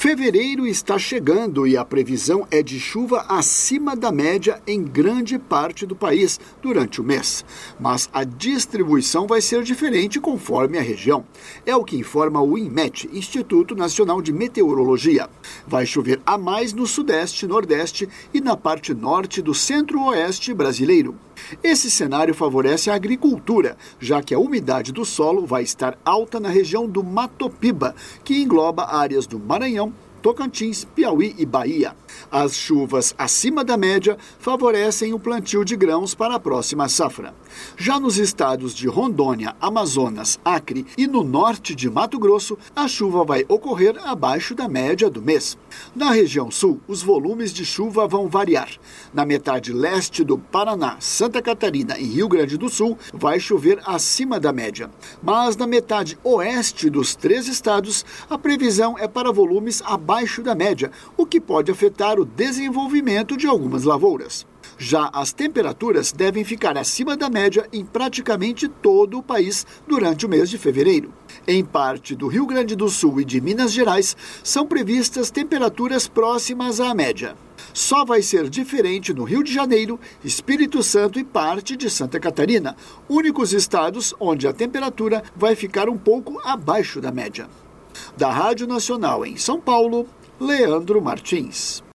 Fevereiro está chegando e a previsão é de chuva acima da média em grande parte do país durante o mês. Mas a distribuição vai ser diferente conforme a região. É o que informa o INMET, Instituto Nacional de Meteorologia. Vai chover a mais no sudeste, nordeste e na parte norte do centro-oeste brasileiro. Esse cenário favorece a agricultura, já que a umidade do solo vai estar alta na região do Mato Piba, que engloba áreas do Maranhão, Tocantins, Piauí e Bahia. As chuvas acima da média favorecem o plantio de grãos para a próxima safra. Já nos estados de Rondônia, Amazonas, Acre e no norte de Mato Grosso, a chuva vai ocorrer abaixo da média do mês. Na região sul, os volumes de chuva vão variar. Na metade leste do Paraná, Santa Catarina e Rio Grande do Sul, vai chover acima da média. Mas na metade oeste dos três estados, a previsão é para volumes abaixo da média, o que pode afetar o desenvolvimento de algumas lavouras. Já as temperaturas devem ficar acima da média em praticamente todo o país durante o mês de fevereiro. Em parte do Rio Grande do Sul e de Minas Gerais, são previstas temperaturas próximas à média. Só vai ser diferente no Rio de Janeiro, Espírito Santo e parte de Santa Catarina, únicos estados onde a temperatura vai ficar um pouco abaixo da média. Da Rádio Nacional em São Paulo, Leandro Martins.